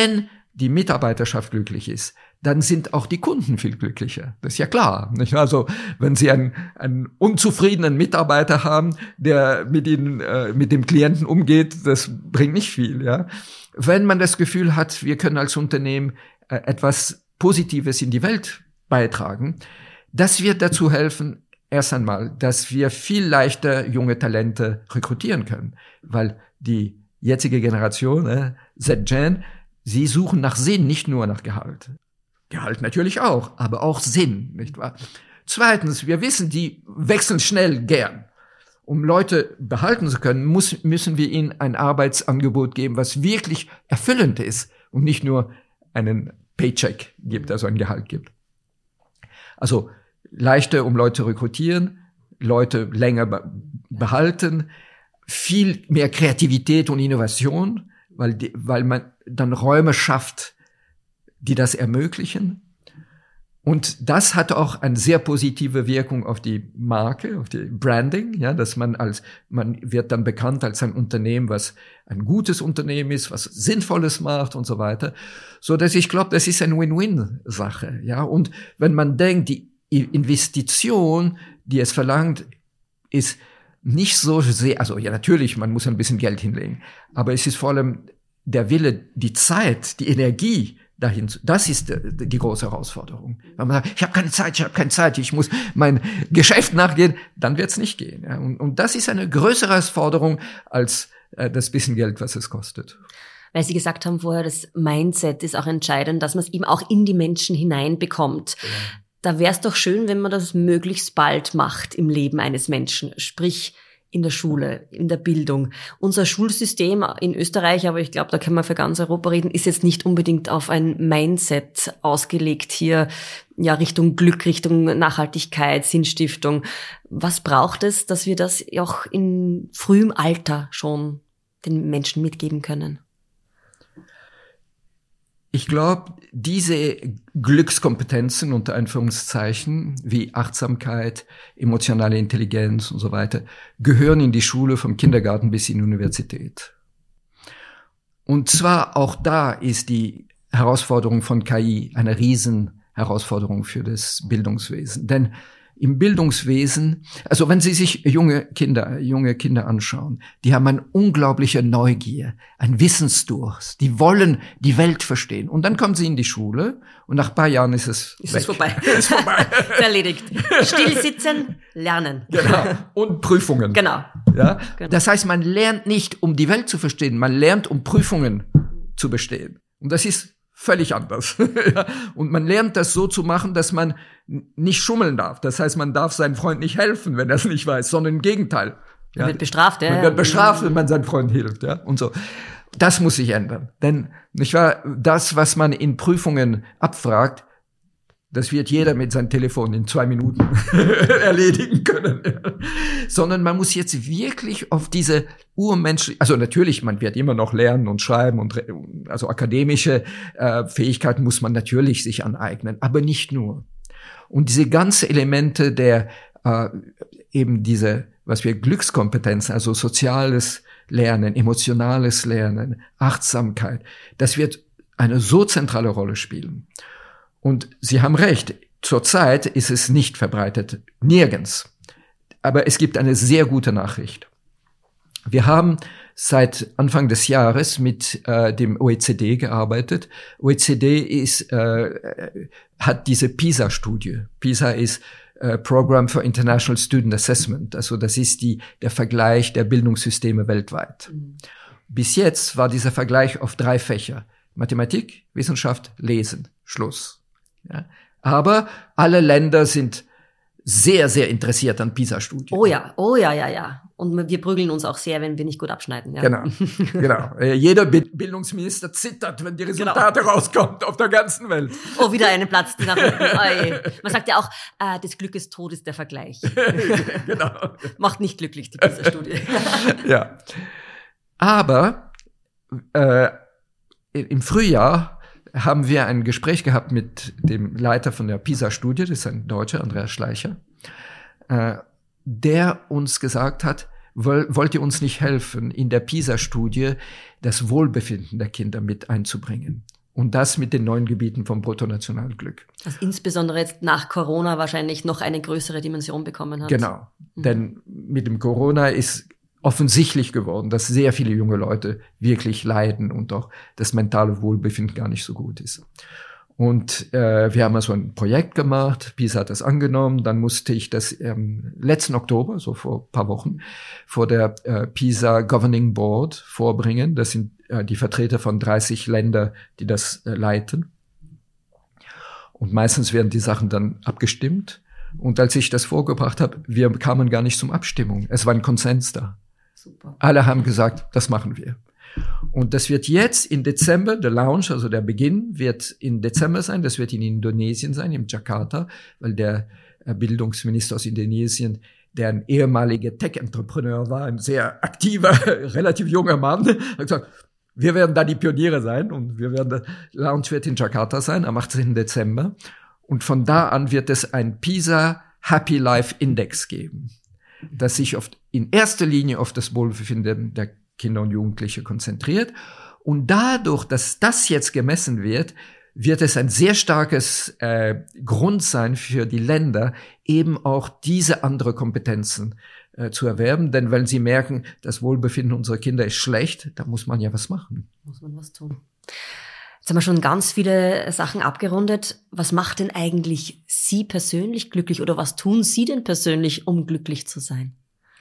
die Mitarbeiterschaft glücklich ist, dann sind auch die Kunden viel glücklicher. Das ist ja klar, nicht? Also, wenn Sie einen, einen unzufriedenen Mitarbeiter haben, der mit Ihnen, äh, mit dem Klienten umgeht, das bringt nicht viel, ja. Wenn man das Gefühl hat, wir können als Unternehmen äh, etwas Positives in die Welt beitragen, das wird dazu helfen, erst einmal, dass wir viel leichter junge Talente rekrutieren können, weil die jetzige Generation, äh, Z-Gen, sie suchen nach Sinn, nicht nur nach Gehalt. Gehalt natürlich auch, aber auch Sinn, nicht wahr? Zweitens, wir wissen, die wechseln schnell gern. Um Leute behalten zu können, muss, müssen wir ihnen ein Arbeitsangebot geben, was wirklich erfüllend ist und nicht nur einen Paycheck gibt, also ein Gehalt gibt. Also leichter, um Leute zu rekrutieren, Leute länger be- behalten, viel mehr Kreativität und Innovation, weil, die, weil man dann Räume schafft, die das ermöglichen. Und das hat auch eine sehr positive Wirkung auf die Marke, auf die Branding, ja, dass man als, man wird dann bekannt als ein Unternehmen, was ein gutes Unternehmen ist, was Sinnvolles macht und so weiter. So dass ich glaube, das ist eine Win-Win-Sache, ja. Und wenn man denkt, die Investition, die es verlangt, ist nicht so sehr, also ja, natürlich, man muss ein bisschen Geld hinlegen, aber es ist vor allem der Wille, die Zeit, die Energie, dahin, das ist die, die große Herausforderung. Wenn man sagt, ich habe keine Zeit, ich habe keine Zeit, ich muss mein Geschäft nachgehen, dann wird es nicht gehen. Ja. Und, und das ist eine größere Herausforderung als äh, das bisschen Geld, was es kostet. Weil Sie gesagt haben vorher, das Mindset ist auch entscheidend, dass man es eben auch in die Menschen hineinbekommt. Ja. Da wäre es doch schön, wenn man das möglichst bald macht im Leben eines Menschen, sprich in der Schule, in der Bildung. Unser Schulsystem in Österreich, aber ich glaube, da können wir für ganz Europa reden, ist jetzt nicht unbedingt auf ein Mindset ausgelegt hier, ja, Richtung Glück, Richtung Nachhaltigkeit, Sinnstiftung. Was braucht es, dass wir das auch in frühem Alter schon den Menschen mitgeben können? Ich glaube, diese Glückskompetenzen unter Anführungszeichen wie Achtsamkeit, emotionale Intelligenz und so weiter gehören in die Schule vom Kindergarten bis in die Universität. Und zwar auch da ist die Herausforderung von K I eine Riesenherausforderung für das Bildungswesen. Denn im Bildungswesen, also wenn Sie sich junge Kinder, junge Kinder anschauen, die haben eine unglaubliche Neugier, ein Wissensdurst, die wollen die Welt verstehen. Und dann kommen sie in die Schule und nach ein paar Jahren ist es Ist weg. es vorbei. ist vorbei. Ist erledigt. Still sitzen, lernen. Genau. Und Prüfungen. Genau. Ja? Genau. Das heißt, man lernt nicht, um die Welt zu verstehen, man lernt, um Prüfungen zu bestehen. Und das ist völlig anders. Und man lernt das so zu machen, dass man nicht schummeln darf. Das heißt, man darf seinem Freund nicht helfen, wenn er es nicht weiß, sondern im Gegenteil. Man wird bestraft, ja. Man wird bestraft, wenn man seinem Freund hilft, ja, und so. Das muss sich ändern. Denn, nicht wahr, das, was man in Prüfungen abfragt, das wird jeder mit seinem Telefon in zwei Minuten erledigen können. Sondern man muss jetzt wirklich auf diese urmenschliche, also natürlich, man wird immer noch lernen und schreiben und, also akademische äh, Fähigkeiten muss man natürlich sich aneignen, aber nicht nur. Und diese ganzen Elemente der, äh, eben diese, was wir Glückskompetenzen, also soziales Lernen, emotionales Lernen, Achtsamkeit, das wird eine so zentrale Rolle spielen. Und Sie haben recht, zurzeit ist es nicht verbreitet, nirgends. Aber es gibt eine sehr gute Nachricht. Wir haben seit Anfang des Jahres mit äh, dem O E C D gearbeitet. O E C D ist, äh, hat diese PISA-Studie. PISA ist äh, Program for International Student Assessment. Also das ist die, der Vergleich der Bildungssysteme weltweit. Mhm. Bis jetzt war dieser Vergleich auf drei Fächer. Mathematik, Wissenschaft, Lesen. Schluss. Ja. Aber alle Länder sind sehr, sehr interessiert an PISA-Studien. Oh ja, oh ja, ja, ja. Und wir prügeln uns auch sehr, wenn wir nicht gut abschneiden. Ja. Genau, genau. Jeder Bildungsminister zittert, wenn die Resultate genau. rauskommen auf der ganzen Welt. Oh, wieder einen Platz nach unten. Oh, man sagt ja auch, äh, des Glückes Tod ist der Vergleich. Genau. Macht nicht glücklich, die PISA-Studie. Ja. Aber äh, im Frühjahr haben wir ein Gespräch gehabt mit dem Leiter von der PISA-Studie, das ist ein Deutscher, Andreas Schleicher, äh, der uns gesagt hat, woll, wollt ihr uns nicht helfen, in der PISA-Studie das Wohlbefinden der Kinder mit einzubringen? Und das mit den neuen Gebieten vom Bruttonationalglück. Also insbesondere jetzt nach Corona wahrscheinlich noch eine größere Dimension bekommen hat. Genau, mhm. denn mit dem Corona ist offensichtlich geworden, dass sehr viele junge Leute wirklich leiden und auch das mentale Wohlbefinden gar nicht so gut ist. Und äh, wir haben also ein Projekt gemacht, PISA hat das angenommen, dann musste ich das ähm, letzten Oktober, so vor ein paar Wochen, vor der äh, PISA Governing Board vorbringen. Das sind äh, die Vertreter von dreißig Ländern, die das äh, leiten. Und meistens werden die Sachen dann abgestimmt. Und als ich das vorgebracht habe, wir kamen gar nicht zum Abstimmung. Es war ein Konsens da. Super. Alle haben gesagt, das machen wir. Und das wird jetzt im Dezember, der Launch, also der Beginn, wird im Dezember sein. Das wird in Indonesien sein, in Jakarta, weil der Bildungsminister aus Indonesien, der ein ehemaliger Tech-Entrepreneur war, ein sehr aktiver, relativ junger Mann, hat gesagt, wir werden da die Pioniere sein und wir werden, der Launch wird in Jakarta sein am achtzehnten Dezember. Und von da an wird es ein PISA Happy Life Index geben, das sich oft in erster Linie auf das Wohlbefinden der Kinder und Jugendliche konzentriert. Und dadurch, dass das jetzt gemessen wird, wird es ein sehr starkes äh, Grund sein für die Länder, eben auch diese andere Kompetenzen äh, zu erwerben. Denn wenn sie merken, das Wohlbefinden unserer Kinder ist schlecht, da muss man ja was machen. Muss man was tun. Jetzt haben wir schon ganz viele Sachen abgerundet. Was macht denn eigentlich Sie persönlich glücklich oder was tun Sie denn persönlich, um glücklich zu sein?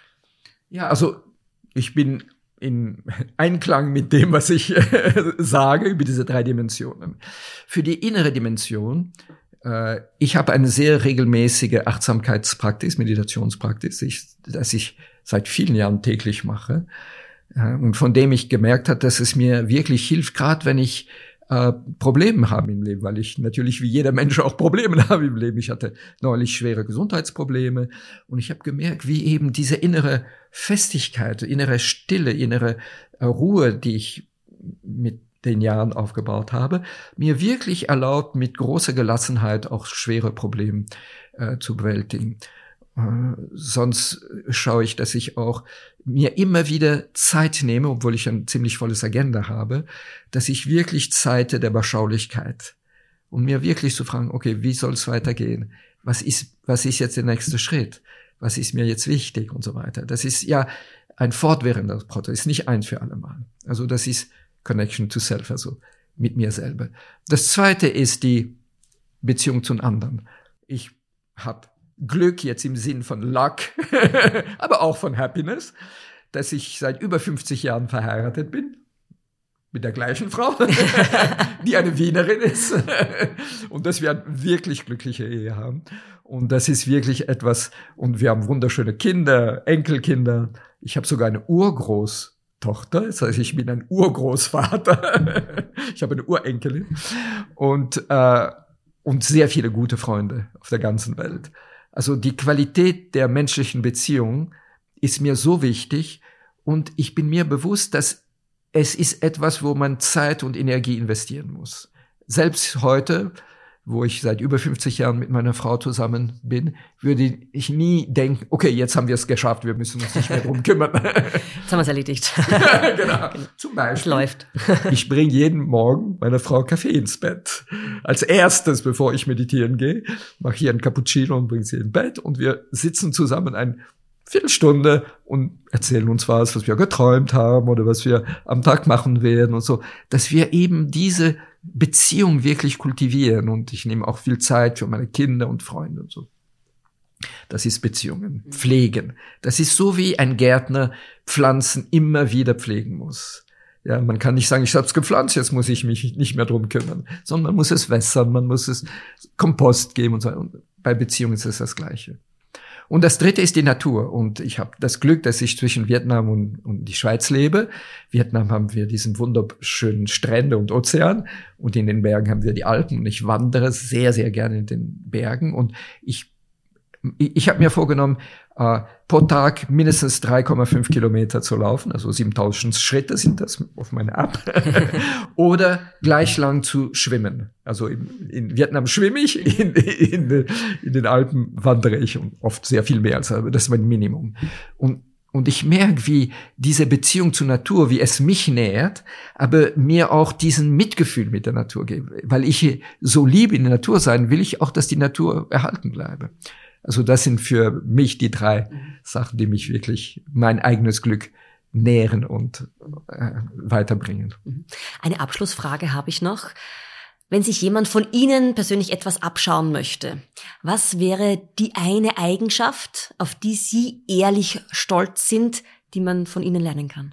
Ja, also ich bin in Einklang mit dem, was ich äh, sage über diese drei Dimensionen. Für die innere Dimension, äh, ich habe eine sehr regelmäßige Achtsamkeitspraxis, Meditationspraxis, ich, das ich seit vielen Jahren täglich mache äh, und von dem ich gemerkt habe, dass es mir wirklich hilft, gerade wenn ich äh, Probleme habe im Leben, weil ich natürlich wie jeder Mensch auch Probleme habe im Leben. Ich hatte neulich schwere Gesundheitsprobleme und ich habe gemerkt, wie eben diese innere Festigkeit, innere Stille, innere äh, Ruhe, die ich mit den Jahren aufgebaut habe, mir wirklich erlaubt, mit großer Gelassenheit auch schwere Probleme äh, zu bewältigen. Äh, sonst schaue ich, dass ich auch mir immer wieder Zeit nehme, obwohl ich ein ziemlich volles Agenda habe, dass ich wirklich Zeit der Beschaulichkeit und mir wirklich zu fragen, okay, wie soll es weitergehen? Was ist, was ist jetzt der nächste Schritt? Was ist mir jetzt wichtig und so weiter? Das ist ja ein fortwährender Prozess, nicht ein für alle Mal. Also das ist Connection to Self, also mit mir selber. Das zweite ist die Beziehung zu anderen. Ich habe Glück jetzt im Sinn von Luck, aber auch von Happiness, dass ich seit über fünfzig Jahren verheiratet bin. Mit der gleichen Frau, die eine Wienerin ist. Und dass wir eine wirklich glückliche Ehe haben. Und das ist wirklich etwas, und wir haben wunderschöne Kinder, Enkelkinder. Ich habe sogar eine Urgroßtochter, das heißt, ich bin ein Urgroßvater. Ich habe eine Urenkelin. Und, äh, und sehr viele gute Freunde auf der ganzen Welt. Also die Qualität der menschlichen Beziehung ist mir so wichtig. Und ich bin mir bewusst, dass es ist etwas, wo man Zeit und Energie investieren muss. Selbst heute, wo ich seit über fünfzig Jahren mit meiner Frau zusammen bin, würde ich nie denken, okay, jetzt haben wir es geschafft, wir müssen uns nicht mehr drum kümmern. Jetzt haben wir es erledigt. Genau. Zum Beispiel. Es läuft. Ich bringe jeden Morgen meiner Frau Kaffee ins Bett. Als erstes, bevor ich meditieren gehe, mache ich einen Cappuccino und bringe sie ins Bett und wir sitzen zusammen ein Viertelstunde und erzählen uns was, was wir geträumt haben oder was wir am Tag machen werden und so, dass wir eben diese Beziehung wirklich kultivieren und ich nehme auch viel Zeit für meine Kinder und Freunde und so. Das ist Beziehungen, pflegen. Das ist so wie ein Gärtner Pflanzen immer wieder pflegen muss. Ja, man kann nicht sagen, ich habe es gepflanzt, jetzt muss ich mich nicht mehr drum kümmern, sondern man muss es wässern, man muss es Kompost geben und so. Und bei Beziehungen ist es das Gleiche. Und das dritte ist die Natur. Und ich habe das Glück, dass ich zwischen Vietnam und, und die Schweiz lebe. Vietnam haben wir diesen wunderschönen Strände und Ozean. Und in den Bergen haben wir die Alpen. Und ich wandere sehr, sehr gerne in den Bergen. Und ich, ich habe mir vorgenommen, äh, pro Tag mindestens drei Komma fünf Kilometer zu laufen. Also siebentausend Schritte sind das auf meiner App. Oder gleich lang zu schwimmen. Also in, in Vietnam schwimme ich, in, in, in den Alpen wandere ich und oft sehr viel mehr als, aber das ist mein Minimum. Und Und ich merke, wie diese Beziehung zur Natur, wie es mich nährt, aber mir auch diesen Mitgefühl mit der Natur gibt. Weil ich so liebe in der Natur sein, will ich auch, dass die Natur erhalten bleibe. Also das sind für mich die drei Sachen, die mich wirklich mein eigenes Glück nähren und äh, weiterbringen. Eine Abschlussfrage habe ich noch. Wenn sich jemand von Ihnen persönlich etwas abschauen möchte, was wäre die eine Eigenschaft, auf die Sie ehrlich stolz sind, die man von Ihnen lernen kann?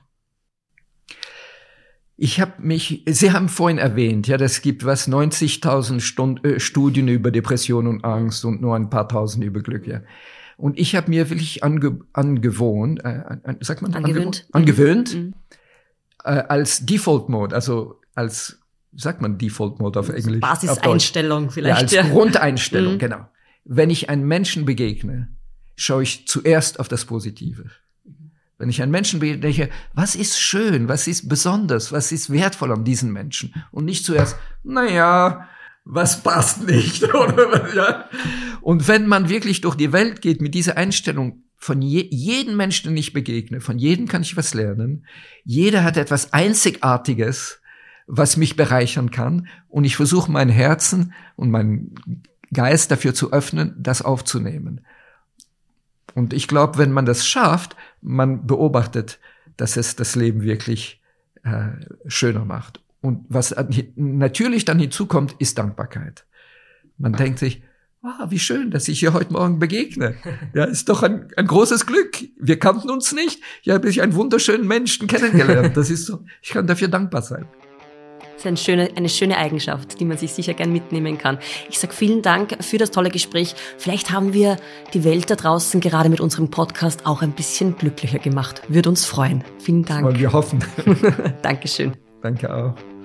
Ich habe mich, Sie haben vorhin erwähnt, ja, das gibt was neunzigtausend Stund, äh, Studien über Depression und Angst und nur ein paar Tausend über Glück, ja. Und ich habe mir wirklich ange, angewohnt, äh, an, sagt man angewöhnt, angewöhnt, mhm. äh, als Default Mode, also als sagt man Default Mode auf Englisch? Basiseinstellung vielleicht. Ja, als ja. Grundeinstellung, mhm. genau. Wenn ich einem Menschen begegne, schaue ich zuerst auf das Positive. Wenn ich einen Menschen begegne, was ist schön, was ist besonders, was ist wertvoll an diesen Menschen? Und nicht zuerst, naja, was passt nicht, oder, ja. Und wenn man wirklich durch die Welt geht mit dieser Einstellung, von je, jedem Menschen, den ich begegne, von jedem kann ich was lernen. Jeder hat etwas Einzigartiges, was mich bereichern kann. Und ich versuche, mein Herzen und meinen Geist dafür zu öffnen, das aufzunehmen. Und ich glaube, wenn man das schafft, man beobachtet, dass es das Leben wirklich äh, schöner macht. Und was natürlich dann hinzukommt, ist Dankbarkeit. Man denkt sich, wow, wie schön, dass ich hier heute Morgen begegne. Ja, ist doch ein, ein großes Glück. Wir kannten uns nicht. Hier habe ich einen wunderschönen Menschen kennengelernt. Das ist so, ich kann dafür dankbar sein. Das ist eine schöne, eine schöne Eigenschaft, die man sich sicher gern mitnehmen kann. Ich sage vielen Dank für das tolle Gespräch. Vielleicht haben wir die Welt da draußen gerade mit unserem Podcast auch ein bisschen glücklicher gemacht. Würde uns freuen. Vielen Dank. Das wollen wir hoffen. Dankeschön. Danke auch.